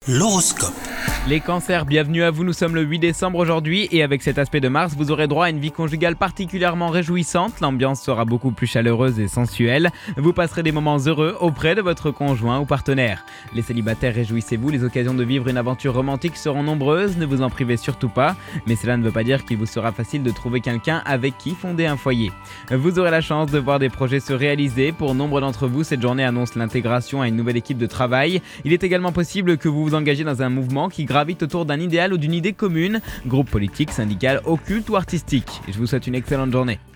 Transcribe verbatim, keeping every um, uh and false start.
L'horoscope. Les cancers, bienvenue à vous, nous sommes le huit décembre aujourd'hui et avec cet aspect de Mars, vous aurez droit à une vie conjugale particulièrement réjouissante, l'ambiance sera beaucoup plus chaleureuse et sensuelle, vous passerez des moments heureux auprès de votre conjoint ou partenaire. Les célibataires, réjouissez-vous, les occasions de vivre une aventure romantique seront nombreuses, ne vous en privez surtout pas, mais cela ne veut pas dire qu'il vous sera facile de trouver quelqu'un avec qui fonder un foyer. Vous aurez la chance de voir des projets se réaliser, pour nombre d'entre vous, cette journée annonce l'intégration à une nouvelle équipe de travail. Il est également possible que vous vous engagez dans un mouvement qui gravite autour d'un idéal ou d'une idée commune, groupe politique, syndical, occulte ou artistique. Et je vous souhaite une excellente journée.